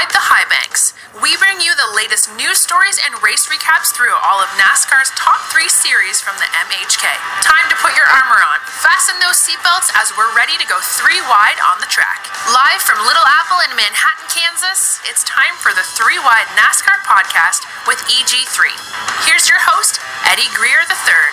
Ride the high banks. We bring you the latest news stories and race recaps through all of NASCAR's top 3 series from the MHK. Time to put your armor on. Fasten those seatbelts as we're ready to go 3 wide on the track. Live from Little Apple in Manhattan, Kansas, it's time for the 3 Wide NASCAR podcast with EG3. Here's your host, Eddie Greer III.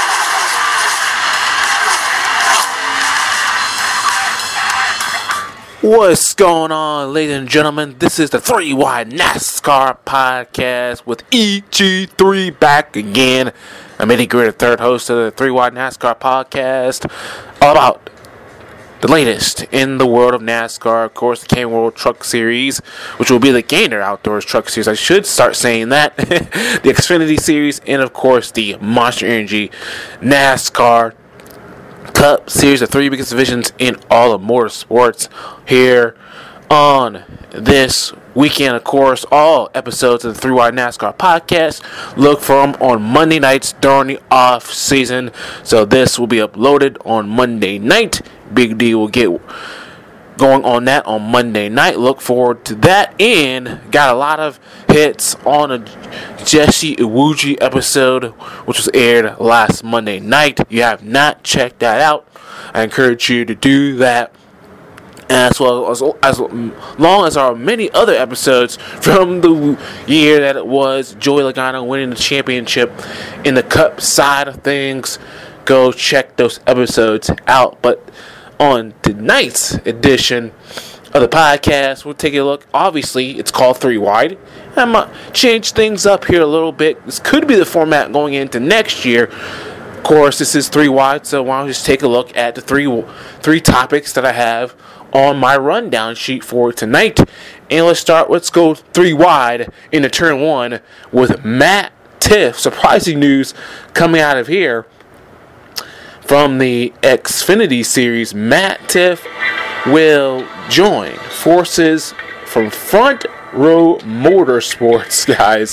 What's going on, ladies and gentlemen? This is the 3 Wide NASCAR podcast with EG3 back again. I'm Eddie Greer, the third host of the 3 Wide NASCAR podcast, all about the latest in the world of NASCAR. Of course, the Camping World Truck Series, which will be the Gainer Outdoors Truck Series. I should start saying that. The Xfinity Series, and of course, the Monster Energy NASCAR Cup Series, the 3 biggest divisions in all of motorsports. Here on this weekend, of course, all episodes of the 3 Wide NASCAR podcast, look for them on Monday nights during the off season. So this will be uploaded on Monday night. Big D will get going on that on Monday night. Look forward to that. And got a lot of hits on a Jesse Iwuji episode, which was aired last Monday night. If you have not checked that out, I encourage you to do that, as well as long as our many other episodes from the year that it was Joey Logano winning the championship in the Cup side of things. Go check those episodes out. But on tonight's edition of the podcast, we'll take a look. Obviously, it's called 3 Wide. I'm going to change things up here a little bit. This could be the format going into next year. Of course, this is 3 Wide, so why don't we just take a look at the three topics that I have on my rundown sheet for tonight. And let's go 3 wide into turn 1 with Matt Tifft. Surprising news coming out of here from the Xfinity Series. Matt Tifft will join forces from Front Row Motorsports, guys.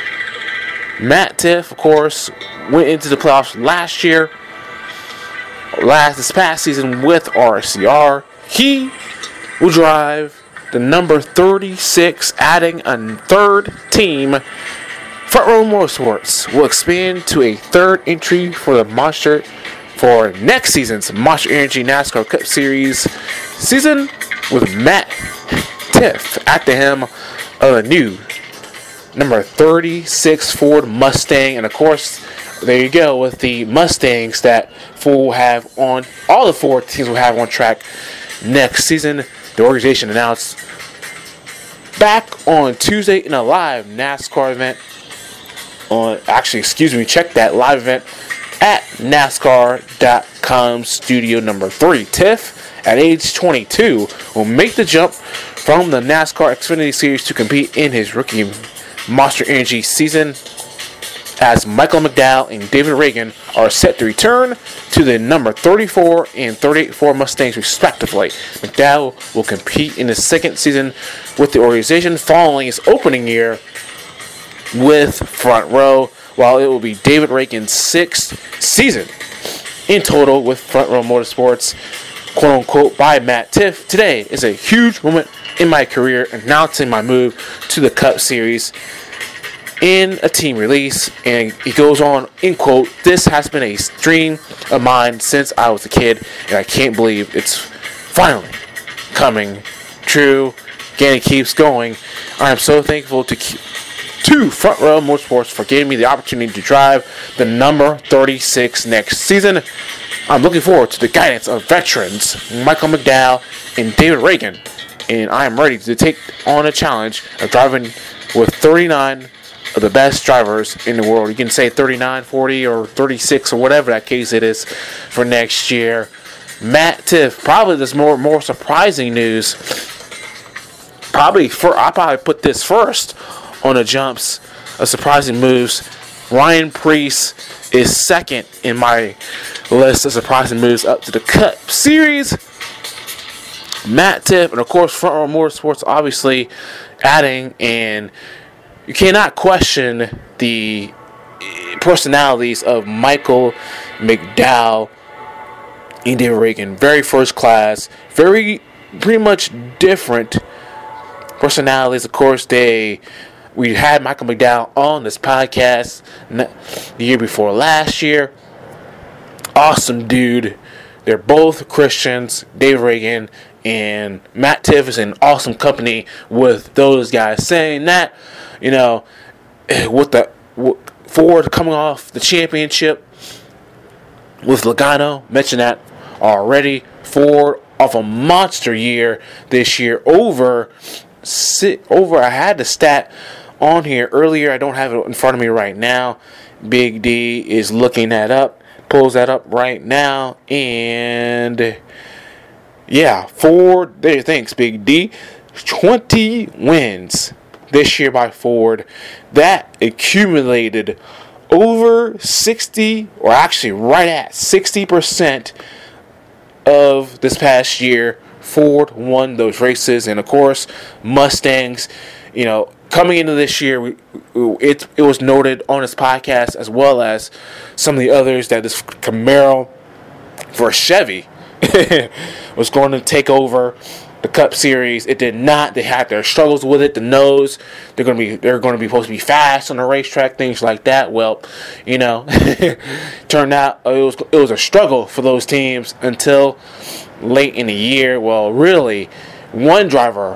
Matt Tifft, of course, went into the playoffs this past season with RCR. He will drive the number 36, adding a third team. Front Row Motorsports will expand to a third entry for next season's Monster Energy NASCAR Cup Series season, with Matt Tifft at the helm of a new number 36 Ford Mustang. And of course, there you go with the Mustangs that will have on all the 4 teams will have on track next season. The organization announced back on Tuesday in a live NASCAR event check that live event at NASCAR.com studio number 3. Tifft, at age 22, will make the jump from the NASCAR Xfinity Series to compete in his rookie Monster Energy season, as Michael McDowell and David Ragan are set to return to the number 34 and 38 Ford Mustangs respectively. McDowell will compete in his second season with the organization following his opening year with Front Row, while it will be David Ragan's 6th season in total with Front Row Motorsports. Quote unquote by Matt Tifft. Today is a huge moment in my career, announcing my move to the Cup Series in a team release. And he goes on, in quote, "This has been a dream of mine since I was a kid, and I can't believe it's finally coming true." Again, he keeps going. "I am so thankful to Front Row Motorsports for giving me the opportunity to drive the number 36 next season. I'm looking forward to the guidance of veterans Michael McDowell and David Ragan, and I am ready to take on a challenge of driving with 39 of the best drivers in the world." You can say 39, 40, or 36, or whatever that case it is for next year. Matt Tifft, probably this more surprising news. I'll probably put this first on the jumps of surprising moves. Ryan Preece is second in my list of surprising moves up to the Cup Series. Matt Tifft, and of course Front Row Motorsports obviously adding, and you cannot question the personalities of Michael McDowell and David Ragan. Very first class, very pretty much different personalities. Of course, we had Michael McDowell on this podcast the year before last year. Awesome dude. They're both Christians. Dave Reagan and Matt Tiff is in awesome company with those guys. Saying that, with Ford coming off the championship with Logano, mentioned that already. Ford off a monster year this year. Over. I had the stat on here earlier. I don't have it in front of me right now. Big D is looking that up. Pulls that up right now, and yeah, Ford. There, thanks, Big D. 20 wins this year by Ford. That accumulated over 60, or actually right at 60% of this past year. Ford won those races, and of course, Mustangs. Coming into this year, it was noted on this podcast, as well as some of the others, that this Camaro for Chevy was going to take over the Cup Series. It did not. They had their struggles with it. The nose. They're going to be supposed to be fast on the racetrack, things like that. Well, turned out it was a struggle for those teams until late in the year. Well, really, one driver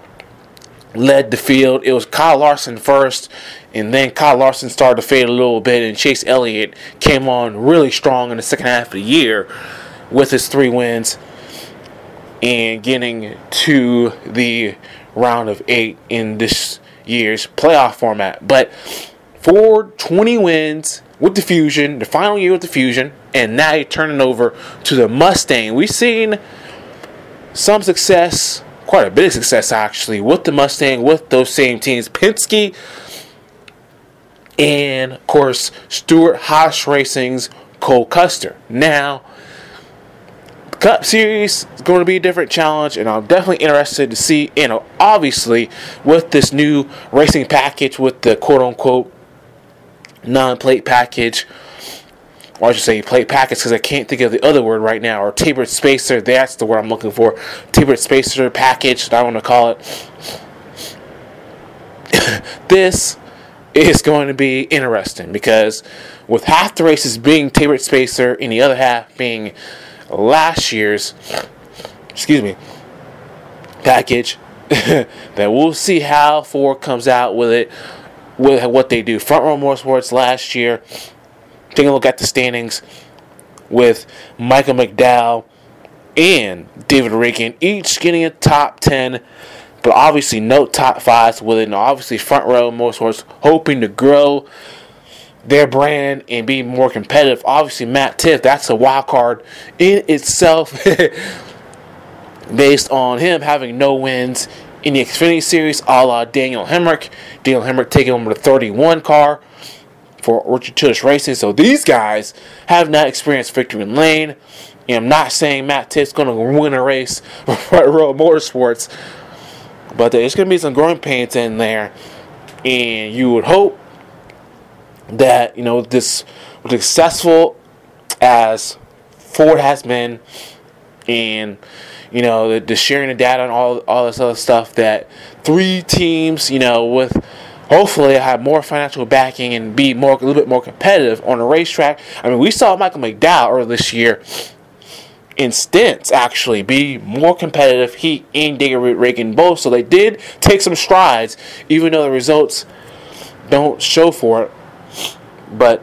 led the field. It was Kyle Larson first, and then Kyle Larson started to fade a little bit, and Chase Elliott came on really strong in the second half of the year with his 3 wins and getting to the round of 8 in this year's playoff format. But Ford, 20 wins with the Fusion, the final year with the Fusion, and now you're turning over to the Mustang. We've seen some success, quite a bit of success actually, with the Mustang, with those same teams. Penske and, of course, Stewart-Haas Racing's Cole Custer. Now, the Cup Series is going to be a different challenge, and I'm definitely interested to see, obviously, with this new racing package, with the quote-unquote non-plate package, or I should say plate package, because I can't think of the other word right now, or tapered spacer. That's the word I'm looking for. Tapered spacer package, I want to call it. This is going to be interesting, because with half the races being tapered spacer and the other half being last year's package, that we'll see how Ford comes out with it, with what they do. Front Row Motorsports last year, taking a look at the standings with Michael McDowell and David Reagan, each getting a top 10, but obviously no top 5s with it. And obviously Front Row Motorsports hoping to grow their brand and be more competitive. Obviously Matt Tiff, that's a wild card in itself based on him having no wins in the Xfinity Series, a la Daniel Hemrick. Daniel Hemrick taking over the 31 car for Richard Childress Racing. So these guys have not experienced victory lane. And I'm not saying Matt Tiff's going to win a race for Front Row Motorsports, but there's going to be some growing pains in there. And you would hope that, this successful as Ford has been, and the sharing the data and all this other stuff, that 3 teams, with hopefully have more financial backing and be a little bit more competitive on the racetrack. I mean, we saw Michael McDowell earlier this year in stints actually be more competitive. He and David Reagan both, so they did take some strides, even though the results don't show for it. But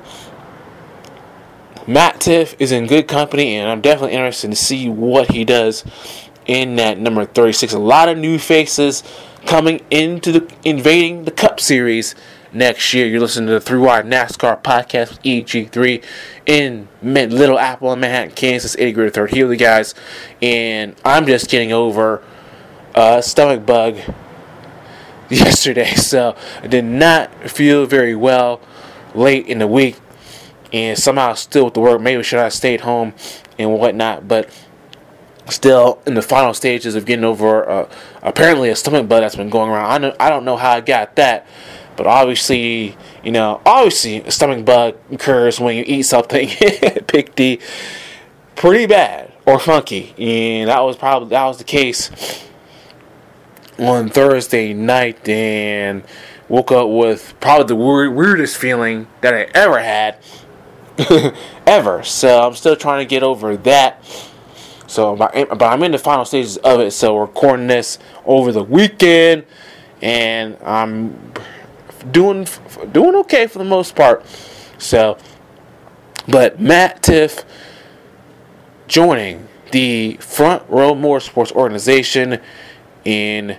Matt Tiff is in good company, and I'm definitely interested to see what he does in that number 36. A lot of new faces coming invading the Cup Series next year. You're listening to the 3 Wide NASCAR podcast with EG3 in Little Apple in Manhattan, Kansas. Eddie Gritter III here with you guys, and I'm just getting over a stomach bug yesterday, so I did not feel very well late in the week, and somehow still with the work. Maybe should I have stayed home and whatnot, but still in the final stages of getting over apparently a stomach bug that's been going around. I don't know how I got that, but obviously a stomach bug occurs when you eat something picky, pretty bad or funky, and that was the case on Thursday night and woke up with probably the weirdest feeling that I ever had. Ever. So I'm still trying to get over that. So, but I'm in the final stages of it. So we're recording this over the weekend, and I'm doing okay for the most part. So, but Matt Tifft joining the Front Row Motorsports organization in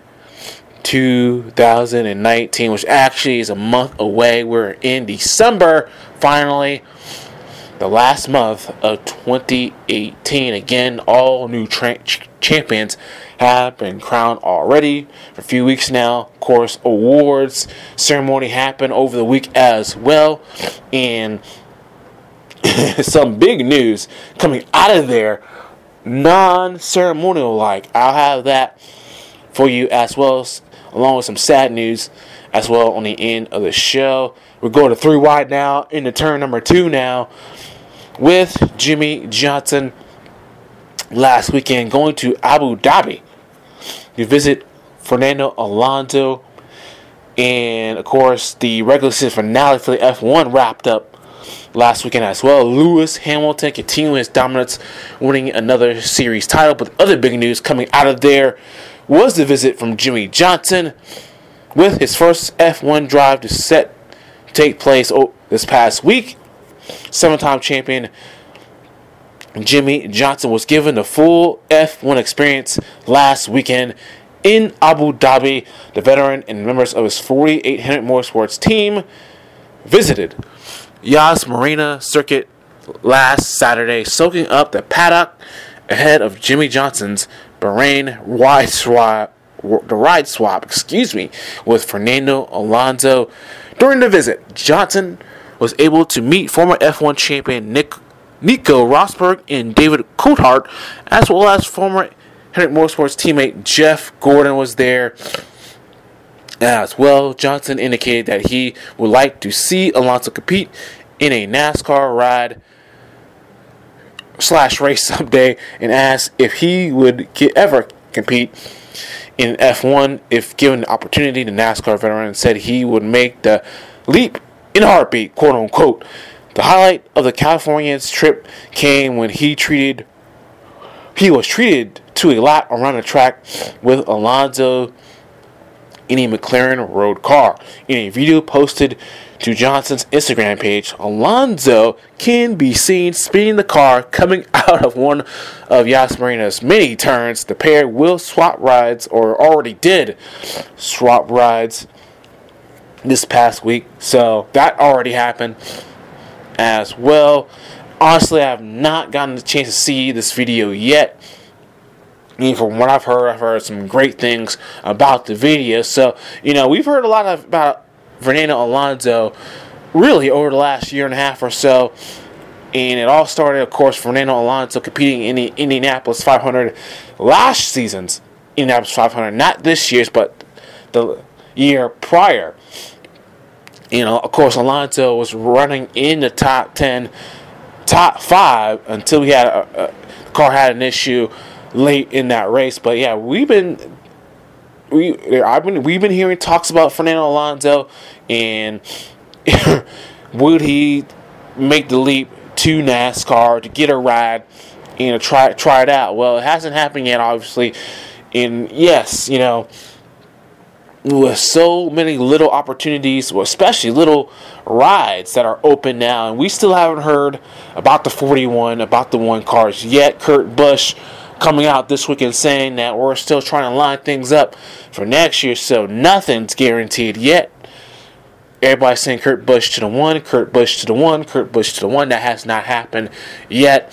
2019, which actually is a month away. We're in December, finally, the last month of 2018. Again, all new champions have been crowned already for a few weeks now. Of course, awards ceremony happened over the week as well, and some big news coming out of there, non-ceremonial like. I'll have that for you as well, along with some sad news as well on the end of the show. We're going to 3 wide now, into turn number 2 now, with Jimmie Johnson last weekend going to Abu Dhabi to visit Fernando Alonso. And of course, the regular season finale for the F1 wrapped up last weekend as well. Lewis Hamilton continuing his dominance, winning another series title. But other big news coming out of there was the visit from Jimmie Johnson with his first F1 drive to take place this past week. 7-time champion Jimmie Johnson was given the full F1 experience last weekend in Abu Dhabi. The veteran and members of his 4800 Motorsports team visited Yas Marina circuit last Saturday, soaking up the paddock ahead of Jimmie Johnson's Bahrain ride swap with Fernando Alonso. During the visit, Johnson was able to meet former F1 champion Nico Rosberg and David Coulthard, as well as former Hendrick Motorsports teammate Jeff Gordon was there as well. Johnson indicated that he would like to see Alonso compete in a NASCAR ride / race someday, and asked if he would ever compete in F1 if given the opportunity. The NASCAR veteran said he would make the leap in a heartbeat, quote unquote. The highlight of the Californian's trip came when he was treated to a lap around the track with Alonso in a McLaren road car. In a video posted to Johnson's Instagram page, Alonso can be seen speeding the car coming out of one of Yas Marina's many turns. The pair will swap rides, or already did swap rides this past week, so that already happened as well. Honestly, I have not gotten the chance to see this video yet. I mean, from what I've heard some great things about the video. So, we've heard a lot about Fernando Alonso really over the last year and a half or so. And it all started, of course, Fernando Alonso competing in the Indianapolis 500 last season's Indianapolis 500. Not this year's, but the year prior. Of course, Alonso was running in the top 10, top 5 until he had the car had an issue late in that race. But yeah, we've been hearing talks about Fernando Alonso, and would he make the leap to NASCAR to get a ride and try it out? Well, it hasn't happened yet, obviously. And yes, with so many little opportunities, well, especially little rides that are open now, and we still haven't heard about the 41, about the 1 cars yet. Kurt Busch coming out this weekend saying that we're still trying to line things up for next year, so nothing's guaranteed yet. Everybody's saying Kurt Busch to the 1, Kurt Busch to the 1, Kurt Busch to the 1. That has not happened yet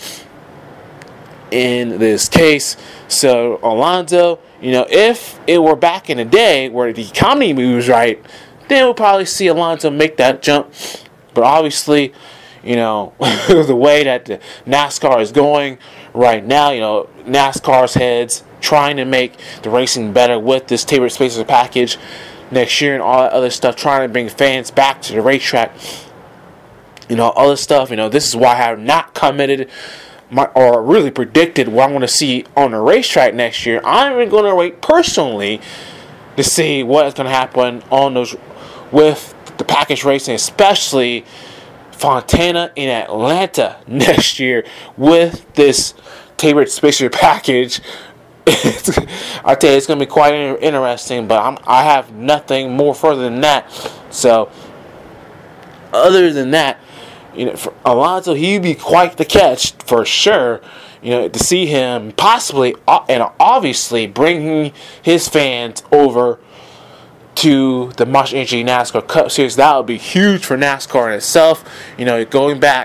in this case. So Alonso, if it were back in the day where the economy moves right, then we'll probably see Alonso make that jump. But obviously, the way that the NASCAR is going right now, NASCAR's heads trying to make the racing better with this Tapered Spaces package next year and all that other stuff, trying to bring fans back to the racetrack, other stuff. This is why I have not commented or really predicted what I'm going to see on the racetrack next year. I'm even going to wait personally to see what is going to happen on those with the package racing, especially Fontana in Atlanta next year with this Tabor Spacer package. I tell you, it's going to be quite interesting, but I have nothing more further than that. So, other than that, for Alonso, he'd be quite the catch for sure. To see him possibly and obviously bringing his fans over to the Monster Energy NASCAR Cup Series, that would be huge for NASCAR in itself. Going back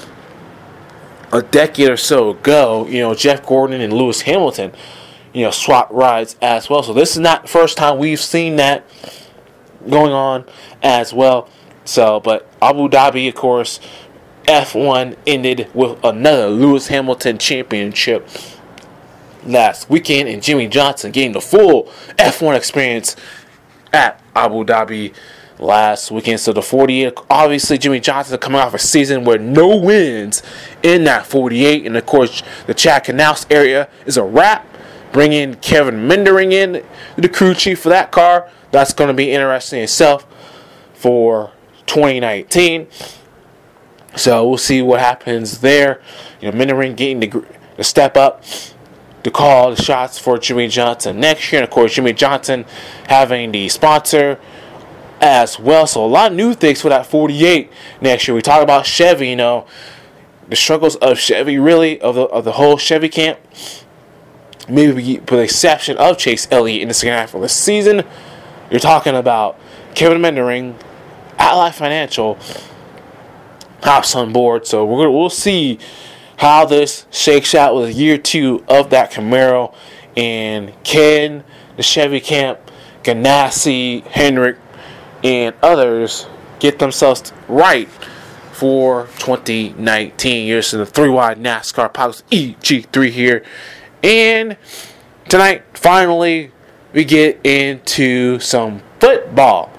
a decade or so ago, Jeff Gordon and Lewis Hamilton, swap rides as well. So this is not the first time we've seen that going on as well. So, but Abu Dhabi, of course, F1 ended with another Lewis Hamilton championship last weekend, and Jimmy Johnson getting the full F1 experience at Abu Dhabi last weekend. So the 48, obviously Jimmy Johnson coming off a season where no wins in that 48, and of course the Chad Knaus area is a wrap. Bringing Kevin Mindering in, the crew chief for that car. That's going to be interesting itself for 2019. So we'll see what happens there. Mindering getting the step up to call the shots for Jimmy Johnson next year. And of course, Jimmy Johnson having the sponsor as well. So a lot of new things for that 48 next year. We talk about Chevy, the struggles of Chevy, really, of the whole Chevy camp. Maybe with the exception of Chase Elliott in the second half of the season. You're talking about Kevin Mindering, Ally Financial hops on board. So we'll see how this shakes out with year 2 of that Camaro. And can the Chevy camp, Ganassi, Hendrick, and others get themselves right for 2019? You're listening to 3 Wide NASCAR Podcast, EG3 here. And tonight, finally, we get into some football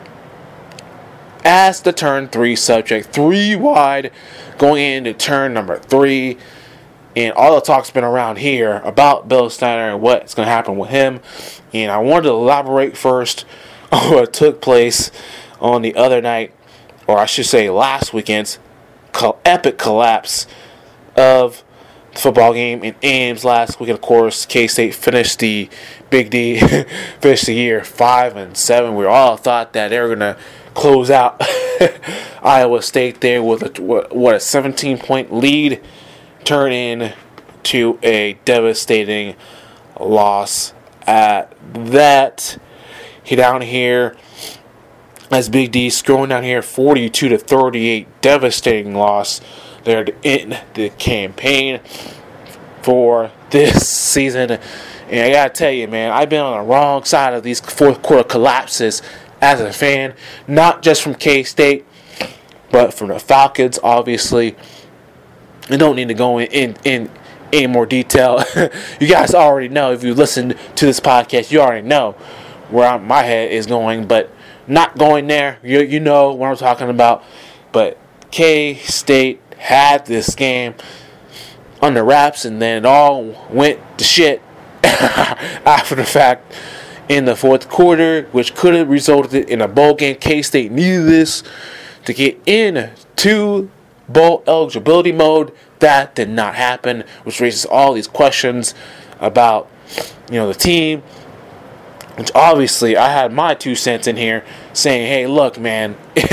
as the turn 3 subject. 3 wide going into turn number 3. And all the talk's been around here about Bill Snyder and what's going to happen with him. And I wanted to elaborate first on what took place on the other night, or I should say last weekend's epic collapse of football game in Ames last week. Of course, K-State finished the Big D, finished the year 5-7. We all thought that they were going to close out Iowa State there with a 17-point lead, turn in to a devastating loss at that. He down here as Big D scrolling down here 42-38, devastating loss there to end the campaign for this season. And I gotta tell you, man, I've been on the wrong side of these fourth quarter collapses as a fan, not just from K-State, but from the Falcons, obviously. I don't need to go in any more detail. You guys already know, if you listen to this podcast, you already know where my head is going, but not going there. You know what I'm talking about. But K-State had this game under wraps, and then it all went to shit after the fact in the fourth quarter, which could have resulted in a bowl game. K-State needed this to get into bowl eligibility mode. That did not happen, which raises all these questions about the team, which obviously I had my 2 cents in here saying, hey, look, man,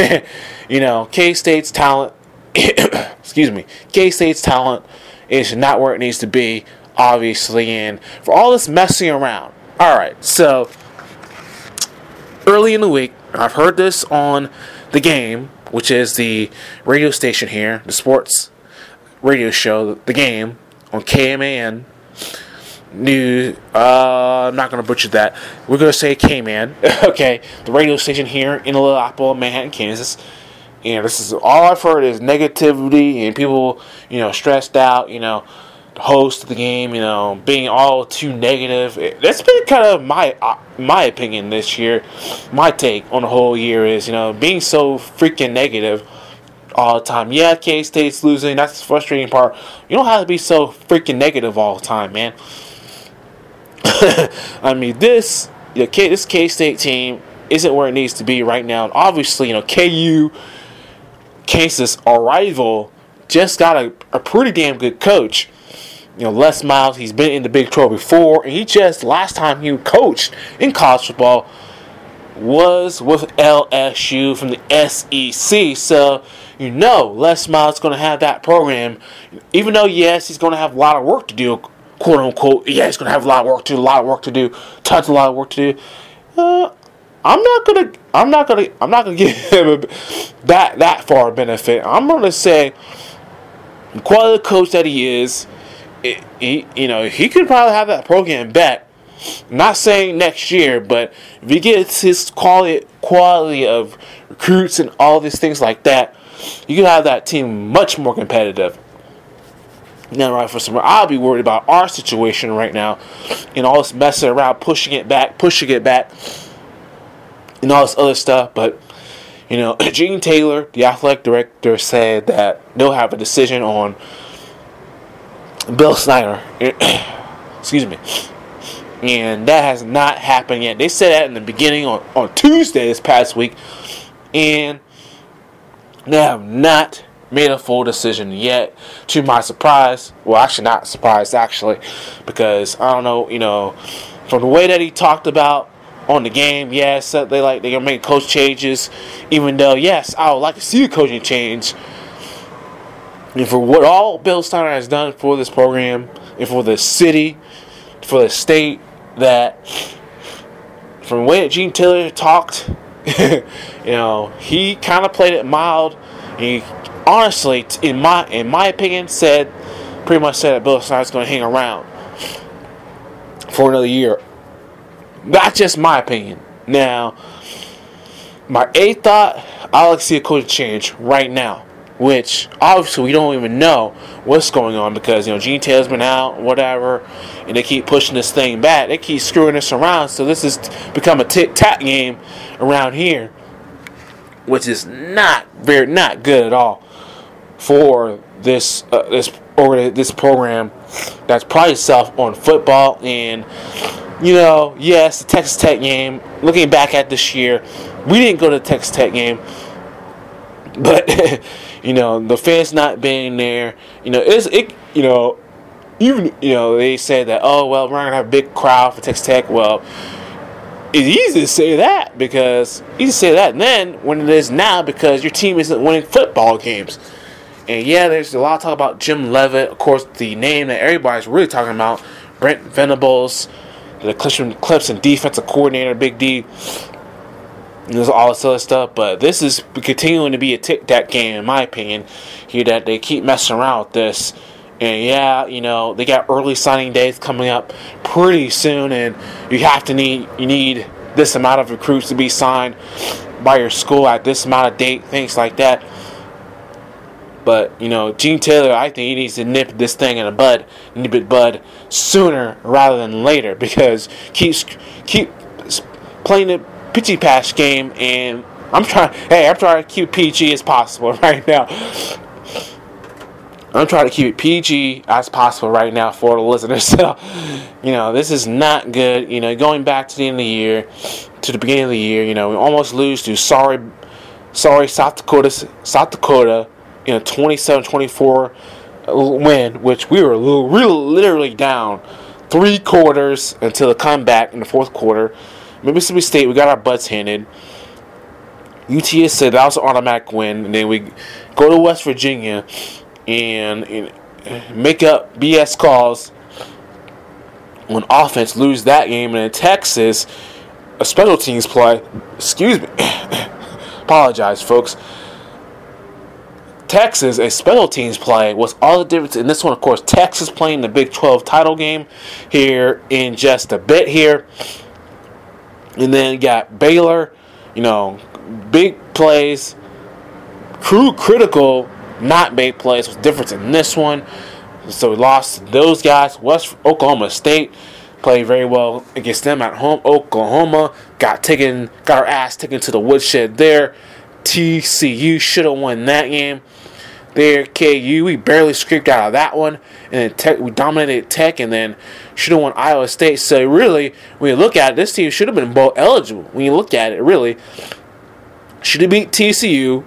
K-State's talent K-State's talent is not where it needs to be, obviously, and for all this messing around. Alright, so early in the week, I've heard this on The Game, which is the radio station here, the sports radio show, The Game, on KMAN News. I'm not going to butcher that. We're going to say K-Man. Okay, the radio station here in Little Apple, Manhattan, Kansas. And this is all I've heard is negativity and people, stressed out, the host of the game, being all too negative. That's been kind of my opinion this year. My take on the whole year is, being so freaking negative all the time. Yeah, K-State's losing. That's the frustrating part. You don't have to be so freaking negative all the time, man. I mean, this this K-State team isn't where it needs to be right now. And obviously, KU, Kansas, our rival, just got a pretty damn good coach. Les Miles, he's been in the Big 12 before, and last time he coached in college football was with LSU from the SEC. So, Les Miles is going to have that program, even though, yes, he's going to have a lot of work to do, quote unquote. Yeah, he's going to have a lot of work to do, tons of lot of work to do. I'm not gonna give him that far benefit. I'm gonna say, the quality coach that he is, he could probably have that program back. Not saying next year, but if he gets his quality of recruits and all these things like that, you can have that team much more competitive. Now, right for some, I'll be worried about our situation right now, and all this messing around, pushing it back, and all this other stuff. But Gene Taylor, the athletic director, said that they'll have a decision on Bill Snyder. Excuse me. And that has not happened yet. They said that in the beginning on Tuesday this past week, and they have not made a full decision yet, to my surprise. Well, actually not surprised, because I don't know, from the way that he talked about on the game, yes, they're gonna make coach changes, even though, yes, I would like to see a coaching change. And for what all Bill Snyder has done for this program, and for the city, for the state, that from the way that Gene Taylor talked, he kind of played it mild. He honestly, in my opinion, pretty much said that Bill Snyder's going to hang around for another year. That's just my opinion. Now, my eighth thought, I'd like to see a coach change right now, which obviously we don't even know what's going on, because Gene Taylor's been out, whatever, and they keep pushing this thing back. They keep screwing us around, so this has become a tic-tac game around here, which is not good at all for this program that's probably itself on football. And yes, the Texas Tech game, looking back at this year, we didn't go to the Texas Tech game, but the fans not being there, they say that, oh well, we're not gonna have a big crowd for Texas Tech. Well, it's easy to say that, and then when it is now, because your team isn't winning football games. And yeah, there's a lot of talk about Jim Leavitt, of course, the name that everybody's really talking about, Brent Venables, the Clemson defensive coordinator, Big D. And there's all this other stuff, but this is continuing to be a tic-tac game, in my opinion, here, that they keep messing around with this. And yeah, they got early signing days coming up pretty soon, and you need this amount of recruits to be signed by your school at this amount of date, things like that. But Gene Taylor, I think he needs to nip this thing in the bud sooner rather than later, because keep playing the pitchy patch game, and I'm trying to keep it PG as possible right now. I'm trying to keep it PG as possible right now for the listeners. So, this is not good. Going back to the end of the year, to the beginning of the year, we almost lose to sorry South Dakota, 27-24 win, which we were literally down 3 quarters until the comeback in the fourth quarter. Mississippi State, we got our butts handed. UTSA, that was an automatic win. And then we go to West Virginia and make up BS calls on offense, lose that game. And in Texas, a special teams play. Excuse me. Apologize, folks. Texas, a special teams play was all the difference in this one. Of course, Texas playing the Big 12 title game here in just a bit here. And then you got Baylor, big plays, critical, not big plays. Was difference in this one. So we lost to those guys. Oklahoma State played very well against them at home. Oklahoma got our ass taken to the woodshed there. TCU should have won that game. there at KU. We barely scraped out of that one. And then we dominated Tech and then should have won Iowa State. So really, when you look at it, this team should have been bowl eligible. When you look at it, really, should have beat TCU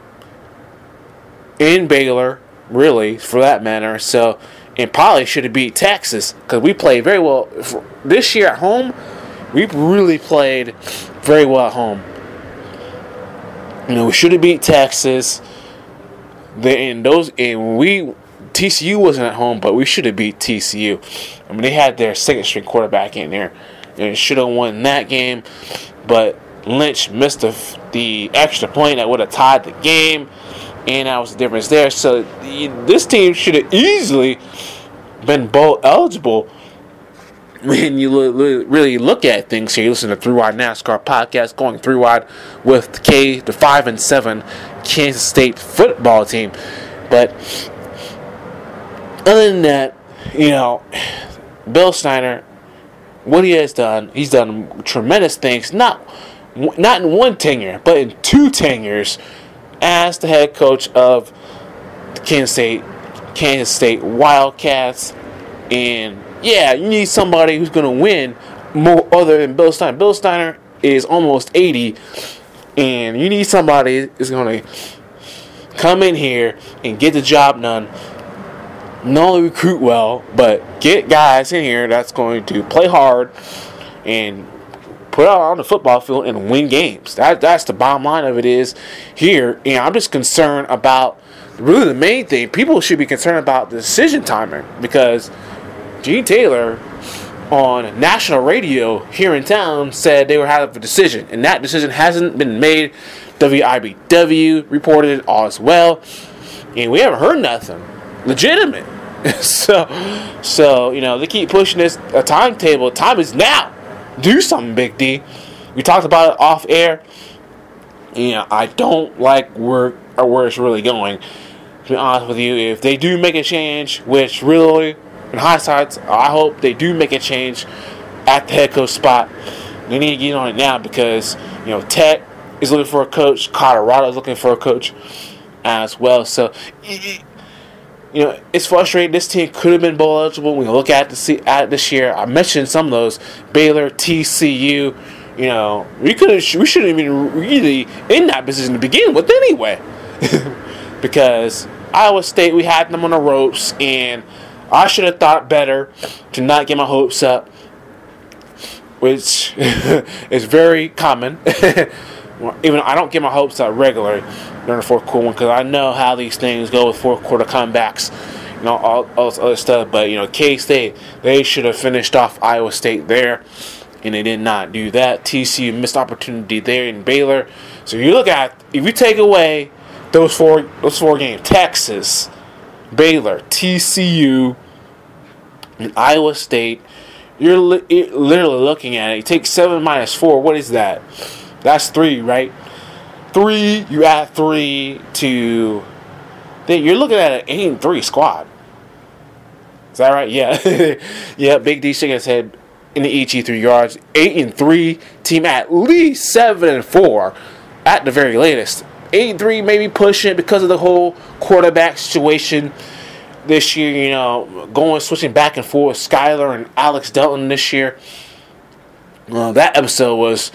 in Baylor, really, for that matter. So, and probably should have beat Texas because we played very well. This year at home, we really played very well at home. We should have beat Texas. TCU wasn't at home, but we should have beat TCU. I mean, they had their second string quarterback in there, and should have won that game. But Lynch missed the extra point that would have tied the game, and that was the difference there. So this team should have easily been bowl eligible. When you really look at things here, you listen to 3 Wide NASCAR podcast, going 3 wide with the 5-7 Kansas State football team. But other than that, Bill Snyder, what he has done, he's done tremendous things. Not in one tenure, but in 2 tenures as the head coach of the Kansas State Wildcats. And yeah, you need somebody who's going to win more other than Bill Snyder. Bill Snyder is almost 80, and you need somebody who's going to come in here and get the job done. Not only recruit well, but get guys in here that's going to play hard and put out on the football field and win games. That's the bottom line of it is here. And I'm just concerned about really the main thing. People should be concerned about the decision timing because Gene Taylor on national radio here in town said they were having a decision, and that decision hasn't been made. WIBW reported it all as well, and we haven't heard nothing legitimate. so they keep pushing this a timetable. Time is now. Do something, Big D. We talked about it off air. I don't like where it's really going. To be honest with you, if they do make a change, which really, in hindsight, I hope they do make a change at the head coach spot. They need to get on it now because Tech is looking for a coach. Colorado is looking for a coach as well. So it's frustrating. This team could have been bowl eligible. When you look at it this year, I mentioned some of those: Baylor, TCU. We shouldn't have been really in that position to begin with anyway, because Iowa State, we had them on the ropes, and I should have thought better to not get my hopes up, which is very common. Even I don't get my hopes up regularly during the fourth quarter because I know how these things go with fourth quarter comebacks, all this other stuff. But K-State, they should have finished off Iowa State there, and they did not do that. TCU missed opportunity there in Baylor. So you look at, if you take away those four games, Texas, Baylor, TCU, and Iowa State, you're literally looking at it. You take 7 minus 4. What is that? That's 3, right? 3. You add 3 to. Then you're looking at an 8-3 squad. Is that right? Yeah. Yeah. Big D shaking his head in the EG 3 yards. 8-3 team at least 7-4 at the very latest. 8-3 maybe pushing it because of the whole quarterback situation this year. Switching back and forth, Skyler and Alex Delton this year. That episode was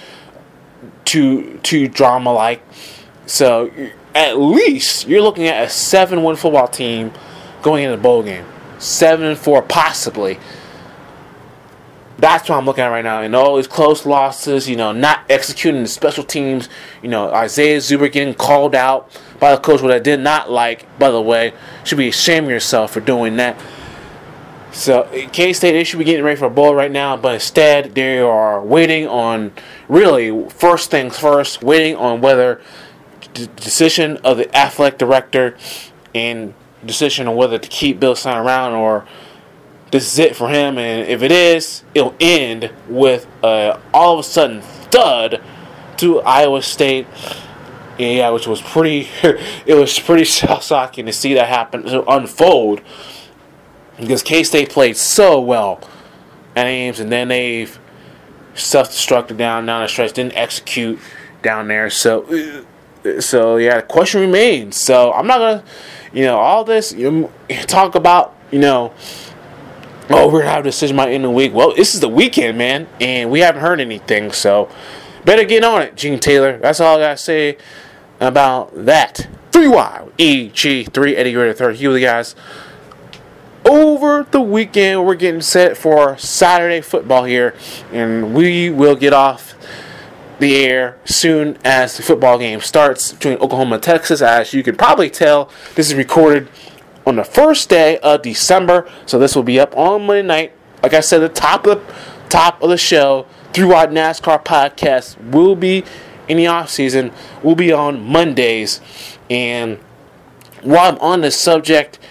too drama-like. So at least you're looking at a 7-win football team going into the bowl game. 7-4 possibly. That's what I'm looking at right now. And all these close losses, not executing the special teams. Isaiah Zuber getting called out by the coach, what I did not like, by the way. Should be ashamed of yourself for doing that. So, K-State, they should be getting ready for a bowl right now, but instead, they are waiting on, really, first things first, waiting on whether the decision of the athletic director and decision on whether to keep Bill Snyder around or this is it for him. And if it is, it'll end with all of a sudden thud to Iowa State. Yeah, which was pretty, it was pretty shocking to see that happen, to unfold. Because K-State played so well at Ames, and then they've self-destructed down the stretch, didn't execute down there. So yeah, the question remains. So I'm not gonna. all this talk about, oh, we're going to have a decision by the end of the week. Well, this is the weekend, man, and we haven't heard anything, so better get on it, Gene Taylor. That's all I got to say about that. 3Y, EG3, Eddie Guerrero III, here with you guys. Over the weekend, we're getting set for Saturday football here, and we will get off the air soon as the football game starts between Oklahoma and Texas. As you can probably tell, this is recorded on the first day of December, so this will be up on Monday night. Like I said, the top of the show, 3-Wide NASCAR podcast will be in the off season. Will be on Mondays, and while I'm on this subject,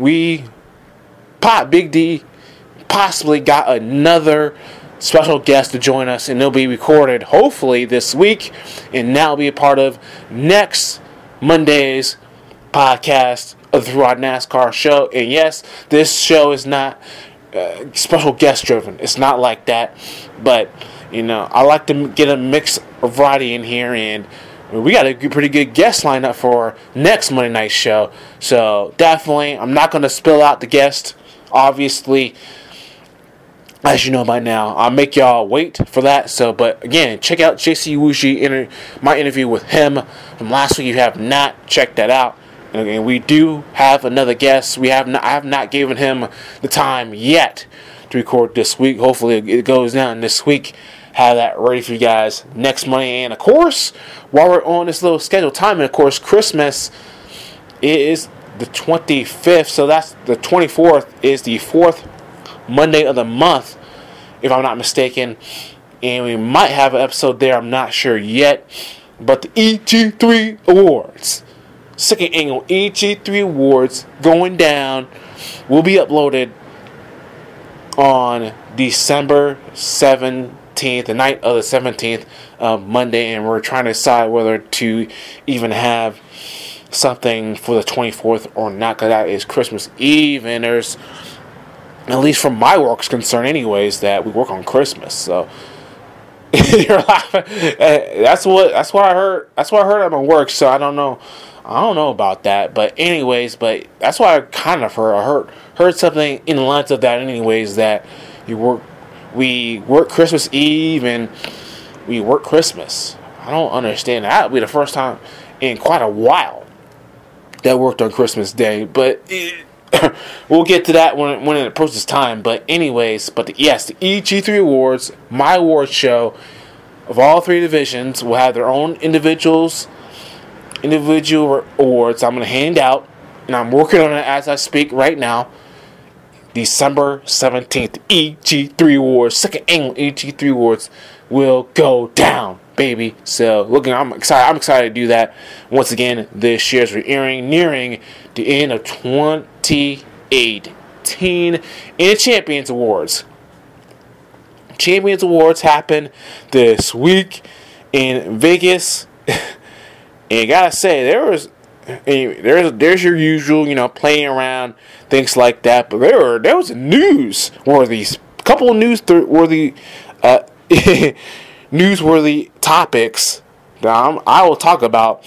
Big D possibly got another special guest to join us, and they'll be recorded hopefully this week, and now be a part of next Monday's podcast of the 3-Wide NASCAR show. And yes, this show is not special guest driven. It's not like that, but I like to get a mix of variety in here, and we got a pretty good guest lined up for next Monday night show. So definitely, I'm not going to spill out the guest. Obviously, as you know by now, I'll make y'all wait for that. But again, check out JC Wuji, my interview with him from last week. You have not checked that out. And we do have another guest. I have not given him the time yet to record this week. Hopefully it goes down this week. Have that ready for you guys next Monday. And of course, while we're on this little scheduled time, and of course, Christmas is the 25th, so that's the 24th is the fourth Monday of the month, if I'm not mistaken. And we might have an episode there, I'm not sure yet. But the EG3 Awards, second annual EG3 Awards going down, will be uploaded on December 17th, the night of the 17th of Monday, and we're trying to decide whether to even have something for the 24th or not, because that is Christmas Eve, and there's, at least from my work's concerned anyways, that we work on Christmas. So you're laughing. That's what I heard. That's what I heard at my work. So I don't know about that. But anyways, that's why I kind of heard something in the lines of that anyways, that we work Christmas Eve and we work Christmas. I don't understand that. That'll be the first time in quite a while that worked on Christmas Day, but we'll get to that when it approaches time. But anyways, yes, the EG3 Awards, my award show of all three divisions, will have their own individual awards I'm going to hand out, and I'm working on it as I speak right now. December 17th, EG3 Awards, second annual EG3 Awards will go down, baby. So I'm excited to do that. Once again, this year's nearing the end of 2018 in the Champions Awards. Champions Awards happen this week in Vegas, and gotta say there's your usual, playing around, things like that. But there was couple newsworthy newsworthy topics that I will talk about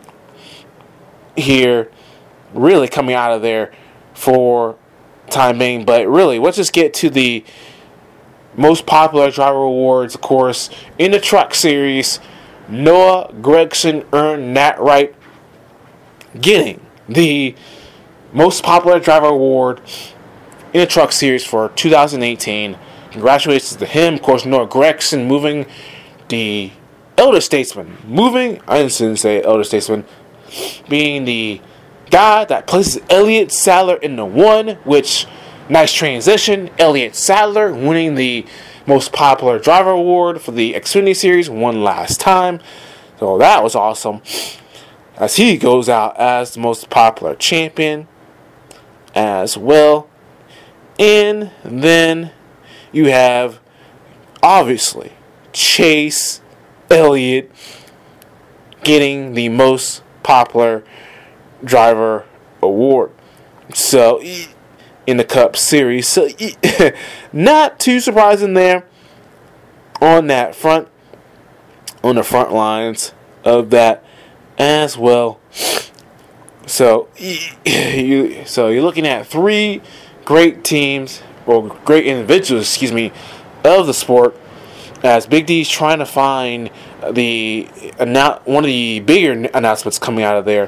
here, really coming out of there for time being. But really, let's just get to the most popular driver awards. Of course, in the truck series, Noah Gragson earned that right, getting the most popular driver award in the truck series for 2018. Congratulations to him. Of course, Noah Gragson moving the elder statesman. I didn't say elder statesman. Being the guy that places Elliott Sadler in the one, which, nice transition. Elliott Sadler winning the most popular driver award for the Xfinity Series one last time. So that was awesome, as he goes out as the most popular champion as well. And then you have, obviously, Chase Elliott getting the most popular driver award. So, in the Cup Series. So, not too surprising there on that front, on the front lines of that as well. So you're looking at three great teams, or great individuals, of the sport, as Big D's trying to find one of the bigger announcements coming out of there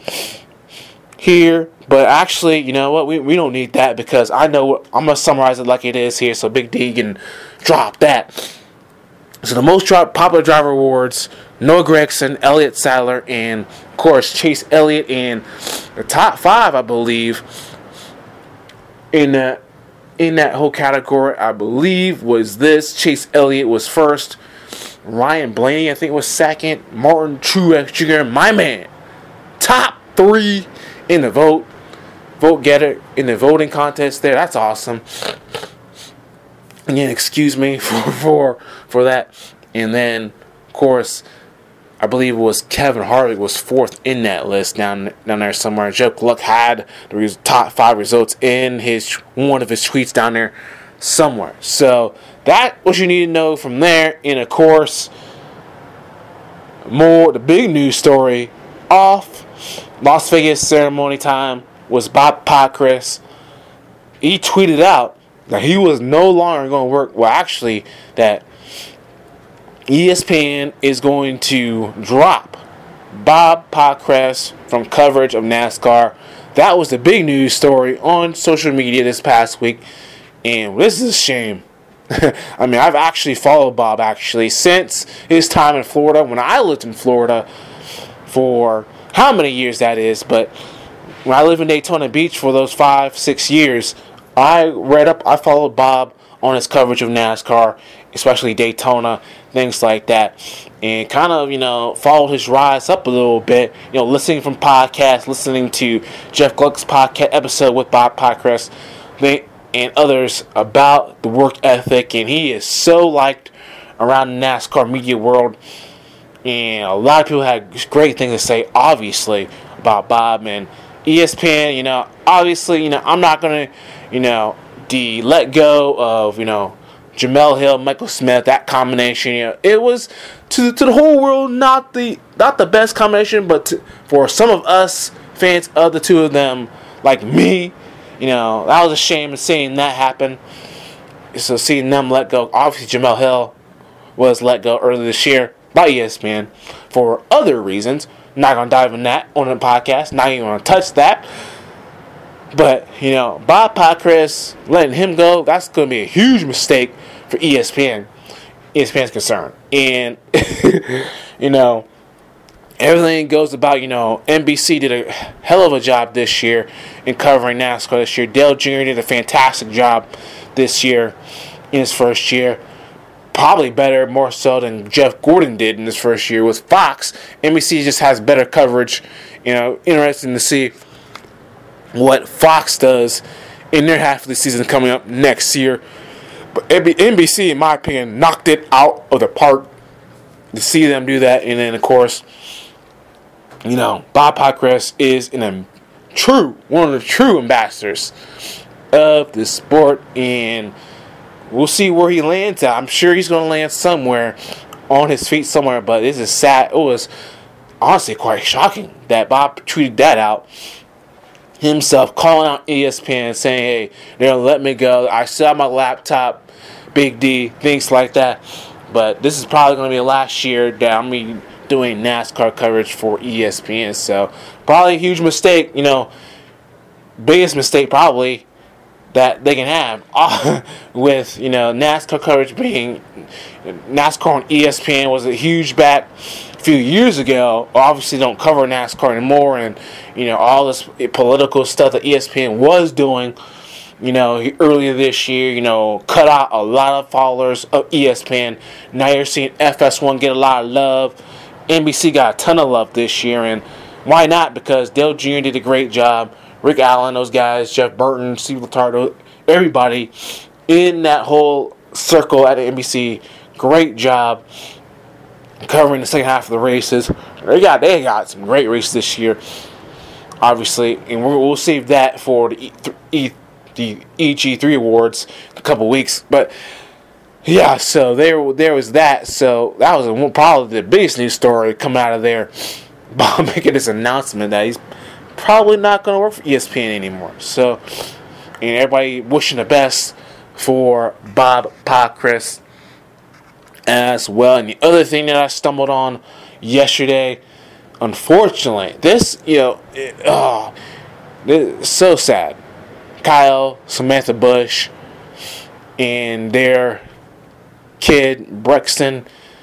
here. But actually, you know what? We don't need that, because I know I'm gonna summarize it like it is here, so Big D can drop that. So the most popular driver awards: Noah Gragson, Elliott Sadler, and of course Chase Elliott. And the top five, I believe, in that whole category, I believe, was this: Chase Elliott was first, Ryan Blaney, I think, was second, Martin Truex Jr., my man, top three in the vote getter in the voting contest there. That's awesome. Again, excuse me for that. And then, of course, I believe it was Kevin Harvick was fourth in that list down there somewhere. Jeff Gluck had the top five results in one of his tweets down there somewhere. So that's what you need to know from there. And of course, the big news story off Las Vegas ceremony time was Bob Pockrass. He tweeted out that he was no longer going to work. Well, actually, that ESPN is going to drop Bob Pockrass from coverage of NASCAR. That was the big news story on social media this past week, and this is a shame. I mean, I've actually followed Bob since his time in Florida, when I lived in Florida for how many years that is, but when I lived in Daytona Beach for those 5-6 years, I followed Bob on his coverage of NASCAR, especially Daytona, things like that, and kind of, followed his rise up a little bit, listening from podcasts, listening to Jeff Gluck's podcast episode with Bob Pockrass and others about the work ethic, and he is so liked around the NASCAR media world, and a lot of people had great things to say, obviously, about Bob. And ESPN, obviously, I'm not going to, let go of, Jemele Hill, Michael Smith, that combination. It was to the whole world not the best combination, but for some of us fans of the two of them, like me, that was a shame of seeing that happen. So seeing them let go. Obviously, Jemele Hill was let go earlier this year by ESPN for other reasons. Not going to dive in that on the podcast. Not even going to touch that. But, Bob Pockrass, letting him go, that's going to be a huge mistake for ESPN's concerned. And, everything goes about, NBC did a hell of a job this year in covering NASCAR this year. Dale Jr. did a fantastic job this year in his first year. Probably better, more so than Jeff Gordon did in his first year with Fox. NBC just has better coverage. Interesting to see what Fox does in their half of the season coming up next year. But NBC, in my opinion, knocked it out of the park to see them do that. And then, of course, Bob Pockrass is one of the true ambassadors of the sport, and we'll see where he lands at. I'm sure he's going to land somewhere on his feet somewhere, but this is sad. It was honestly quite shocking that Bob tweeted that out himself, calling out ESPN, saying, hey, they're going to let me go. I still have my laptop, Big D, things like that. But this is probably going to be the last year that I'm going to be doing NASCAR coverage for ESPN. So probably a huge mistake, biggest mistake probably that they can have with, NASCAR coverage being NASCAR on ESPN was a huge back a few years ago. Obviously don't cover NASCAR anymore, and all this political stuff that ESPN was doing earlier this year, cut out a lot of followers of ESPN. Now you're seeing FS1 get a lot of love. NBC got a ton of love this year, and why not? Because Dale Jr. did a great job. Rick Allen, those guys, Jeff Burton, Steve Lutardo, everybody in that whole circle at the NBC, great job covering the second half of the races. They got some great races this year, obviously, and we'll save that for the EG3 awards in a couple weeks. But yeah, so there was that. So that was probably the biggest news story coming out of there. Bob making this announcement that he's probably not going to work for ESPN anymore. So, and everybody wishing the best for Bob Pockrass as well. And the other thing that I stumbled on yesterday, unfortunately, this, this is so sad. Kyle, Samantha Bush, and their kid, Braxton,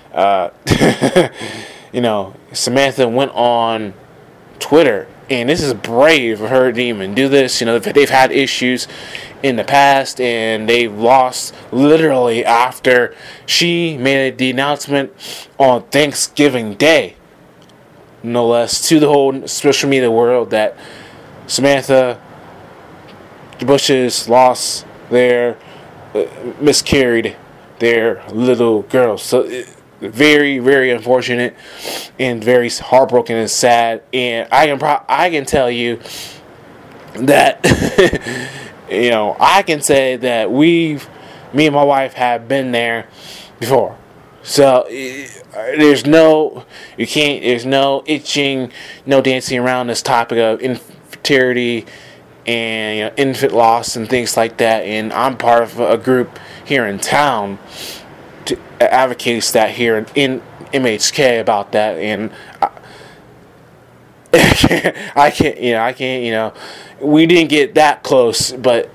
Samantha went on Twitter, and this is brave of her to even do this. They've had issues in the past, and they've lost literally after she made the announcement on Thanksgiving Day, no less, to the whole social media world that Samantha Bushes lost miscarried their little girl. So very, very unfortunate and very heartbroken and sad. And I can tell you that I can say that me and my wife have been there before. So there's no itching, no dancing around this topic of infertility and infant loss and things like that. And I'm part of a group here in town to advocates that here in MHK about that. And I can't. We didn't get that close, but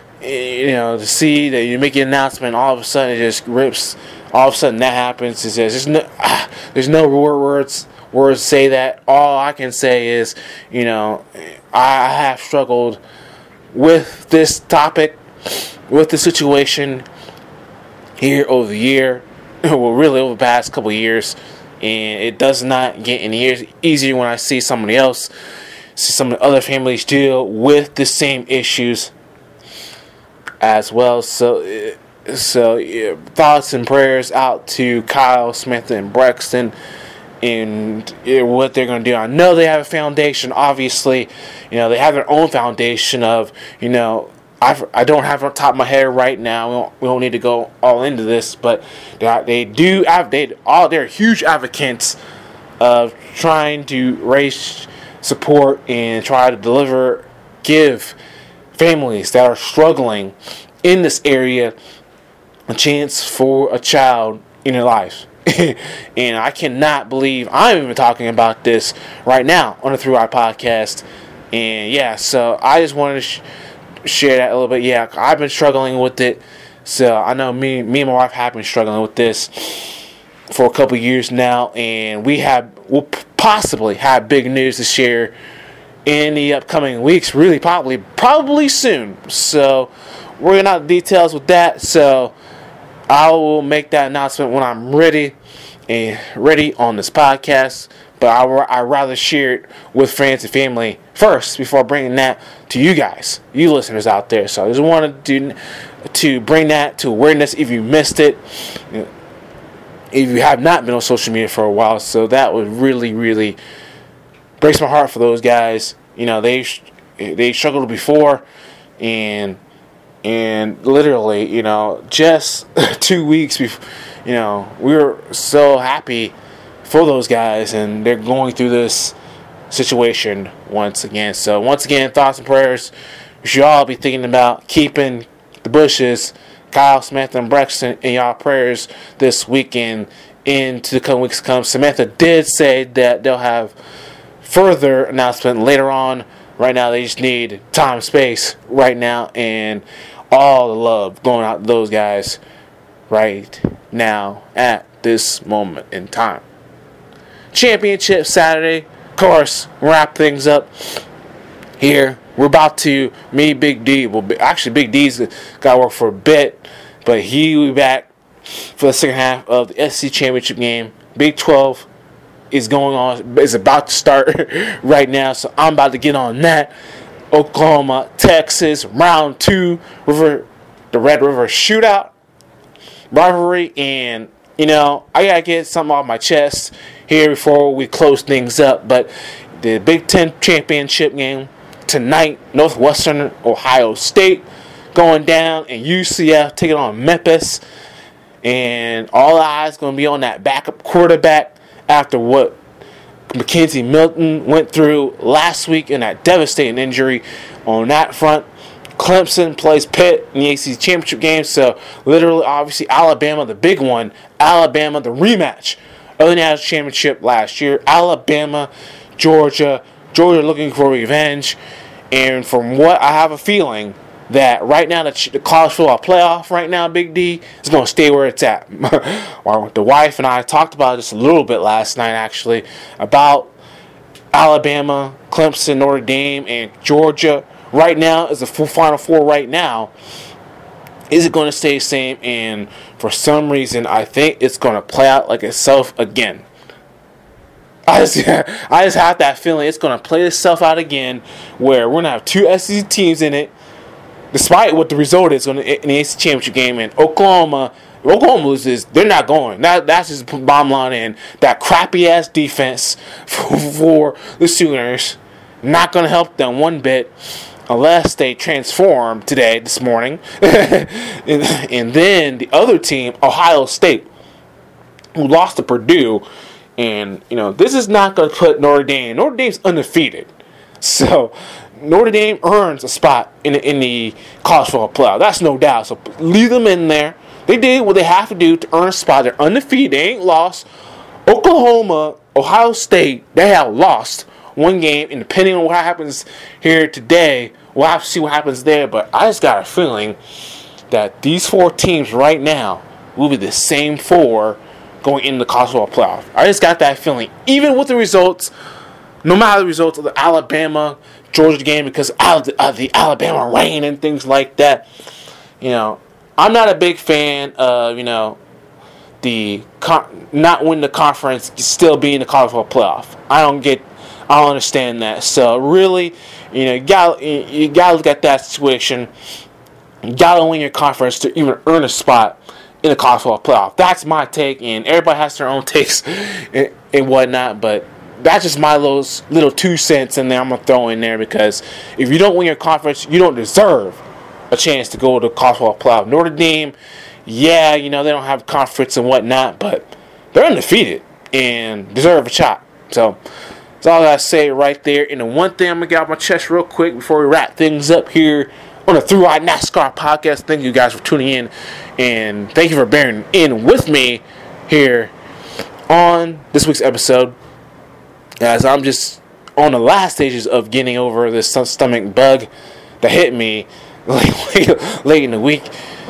to see that you make an announcement, all of a sudden it just rips. All of a sudden that happens. It says there's no words to say that. All I can say is, I have struggled with this topic, with the situation here over the year, well, really over the past couple of years, and it does not get any easier when I see some of the other families deal with the same issues as well. So thoughts and prayers out to Kyle, Samantha, and Braxton, and what they're going to do. I know they have a foundation. Obviously, they have their own foundation of, I don't have it on top of my head right now. We don't need to go all into this, but they're huge advocates of trying to raise support and try to give families that are struggling in this area a chance for a child in their life. And I cannot believe I'm even talking about this right now on the 3Y podcast. And so I just wanted to share that a little bit. I've been struggling with it. So I know me and my wife have been struggling with this for a couple years now, and we'll possibly have big news to share in the upcoming weeks. Really, probably soon. So we're gonna have details with that. So I will make that announcement when I'm ready on this podcast. But I'd rather share it with friends and family first before bringing that to you guys, you listeners out there. So I just wanted to bring that to awareness if you missed it, if you have not been on social media for a while. So that would really, really breaks my heart for those guys. They struggled before, and literally, just 2 weeks before, we were so happy for those guys, and they're going through this situation once again. So once again, thoughts and prayers. We should all be thinking about keeping the Bushes, Kyle, Samantha, and Braxton in y'all prayers this weekend into the coming weeks to come. Samantha did say that they'll have further announcement later on. Right now, they just need time and space right now, and all the love going out to those guys right now at this moment in time. Championship Saturday, of course, wrap things up here. We're about to meet Big D. Big D's got to work for a bit, but he will be back for the second half of the SEC Championship game. Big 12 is going on. It's about to start right now, so I'm about to get on that. Oklahoma, Texas, round 2, the Red River Shootout rivalry, and I gotta get something off my chest here before we close things up. But the Big Ten championship game tonight, Northwestern Ohio State going down, and UCF taking on Memphis, and all eyes gonna be on that backup quarterback after what McKenzie Milton went through last week in that devastating injury. On that front, Clemson plays Pitt in the ACC championship game. So literally, obviously, Alabama, the big one. Alabama, the rematch of the national championship last year. Alabama, Georgia looking for revenge. And from what I have a feeling that right now the college football playoff right now, Big D, is going to stay where it's at. The wife and I talked about this a little bit last night, actually, about Alabama, Clemson, Notre Dame, and Georgia. Right now is the Final Four right now. Is it going to stay the same? And for some reason, I think it's going to play out like itself again. I just have that feeling it's going to play itself out again, where we're going to have two SEC teams in it, despite what the result is in the ACC championship game. And Oklahoma loses, they're not going. That's just bottom line. And that crappy ass defense for the Sooners, not going to help them one bit. Unless they transform this morning. and then the other team, Ohio State, who lost to Purdue. And, this is not going to put Notre Dame. Notre Dame's undefeated. So, Notre Dame earns a spot in the college football playoff. That's no doubt. So, leave them in there. They did what they have to do to earn a spot. They're undefeated. They ain't lost. Oklahoma, Ohio State, they have lost one game, and depending on what happens here today, we'll have to see what happens there. But I just got a feeling that these four teams right now will be the same four going into the college football playoff. I just got that feeling. Even with the results, no matter the results of the Alabama-Georgia game, because of the Alabama rain and things like that, I'm not a big fan of, not winning the conference, still being in the college football playoff. I don't understand that. So really, you gotta look at that situation. You gotta win your conference to even earn a spot in the college football playoff. That's my take, and everybody has their own takes and whatnot. But that's just my little 2 cents in there. I'm gonna throw in there because if you don't win your conference, you don't deserve a chance to go to the college football playoff. Notre Dame, they don't have conference and whatnot, but they're undefeated and deserve a shot. So. That's all I gotta say right there. And the one thing I'm gonna get off my chest real quick before we wrap things up here on the Through Eye NASCAR podcast. Thank you guys for tuning in, and thank you for bearing in with me here on this week's episode, as I'm just on the last stages of getting over this stomach bug that hit me late in the week.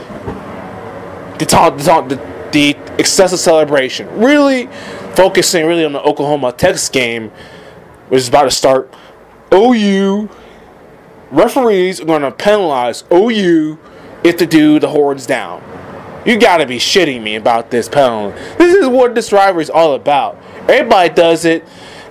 The excessive celebration, really focusing on the Oklahoma-Texas game, which is about to start. OU referees are going to penalize OU if they do the horns down. You got to be shitting me about this penalty. This is what this rivalry is all about. Everybody does it.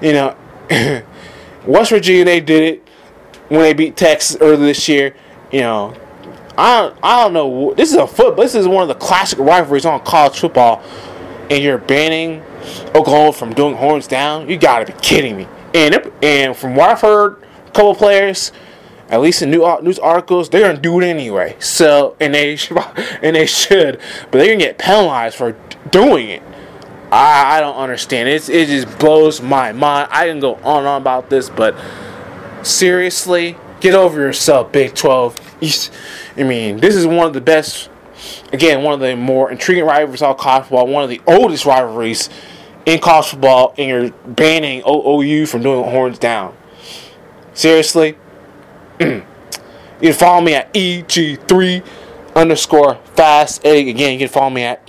West Virginia, they did it when they beat Texas earlier this year. I don't know. This is one of the classic rivalries on college football, and you're banning Oklahoma from doing horns down. You got to be kidding me. And from what I've heard, a couple players, at least in news articles, they're gonna do it anyway. So and they should, but they're gonna get penalized for doing it. I don't understand. It just blows my mind. I can go on and on about this, but seriously, get over yourself, Big 12. This is one of the best. Again, one of the more intriguing rivalries of college football. One of the oldest rivalries in college football, and you're banning OU from doing horns down. Seriously? You can follow me at EG3_Fast Eddie. Again, you can follow me at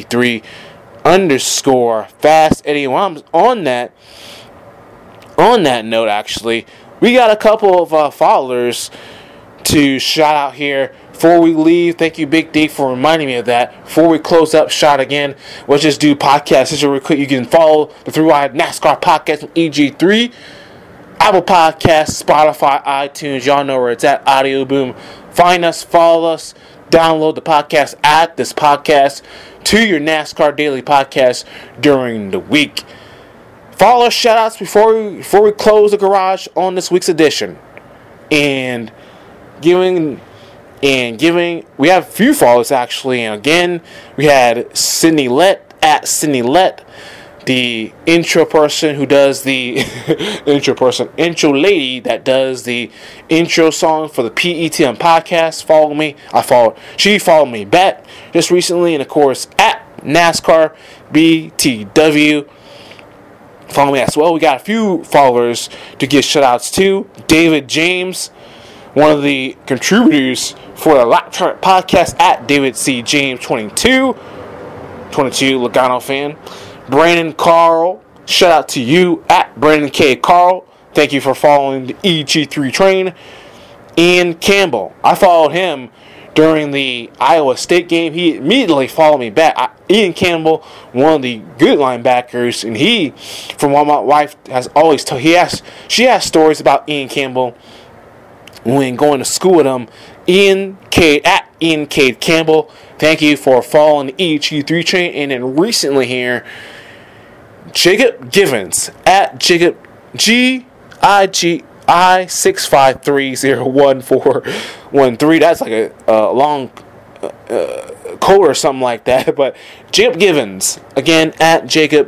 EG3_Fast Eddie. While I'm on that note, actually, we got a couple of followers to shout out here. Before we leave, thank you, Big D, for reminding me of that. Before we close up shot again, let's just do podcasts. This is real quick. You can follow the Through Eye NASCAR podcast with EG3, Apple Podcasts, Spotify, iTunes. Y'all know where it's at. Audio Boom. Find us, follow us, download the podcast, add this podcast to your NASCAR Daily podcast during the week. Follow us, shout outs before we close the garage on this week's edition. And giving, we have a few followers actually, and again, we had Sydney Lett at Sydney Lett. the intro person who does the intro lady that does the intro song for the PETM podcast. Follow me. She followed me back just recently, and of course at NASCAR BTW. Follow me as well. We got a few followers to give shout outs to. David James, one of the contributors for the Lap Chart podcast at David C. James 22 Logano fan. Brandon Carl, shout out to you at Brandon K. Carl. Thank you for following the EG3 train. Ian Campbell, I followed him during the Iowa State game. He immediately followed me back. Ian Campbell, one of the good linebackers, and he, from what my wife has always told, she has stories about Ian Campbell when going to school with him. Ian Cade Campbell, thank you for following the EG3 train. And then recently here, Jacob Givens at Jacob GIGI653014113. That's like a long code or something like that. But Jacob Givens, again at Jacob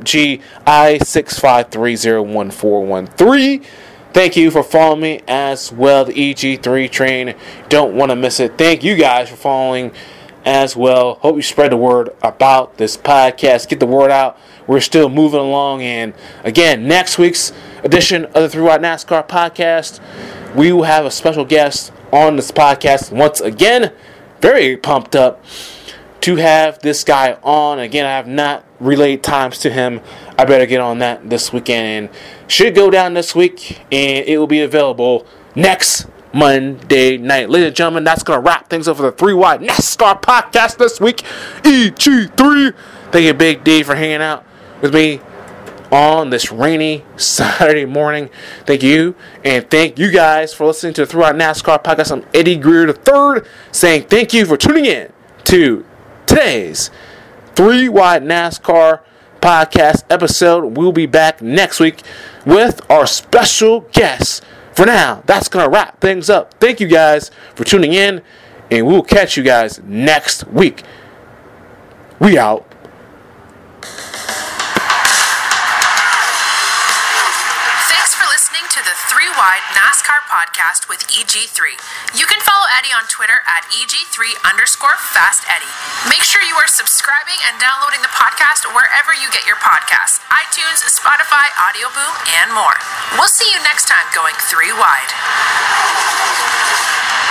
GI653014113. Thank you for following me as well, the EG3 train. Don't want to miss it. Thank you guys for following as well. Hope you spread the word about this podcast. Get the word out. We're still moving along. And again, next week's edition of the 3 Wide NASCAR podcast, we will have a special guest on this podcast once again. Very pumped up to have this guy on. Again, I have not relayed times to him. I better get on that this weekend. And should go down this week, and it will be available next Monday night. Ladies and gentlemen, that's going to wrap things up for the 3 Wide NASCAR podcast this week. EG3. Thank you, Big D, for hanging out with me on this rainy Saturday morning. Thank you. And thank you guys for listening to the 3 Wide NASCAR podcast. I'm Eddie Greer III, saying thank you for tuning in to today's 3 Wide NASCAR podcast episode. We'll be back next week with our special guest. For now, that's going to wrap things up. Thank you guys for tuning in, and we'll catch you guys next week. We out. Thanks for listening to the 3 Wide NASCAR podcast with EG3. You can follow Eddie on Twitter at EG3_FastEddie. Make sure you are subscribing and downloading the podcast wherever you get your podcasts, iTunes, Spotify, Audio Boom, and more. We'll see you next time going 3 Wide.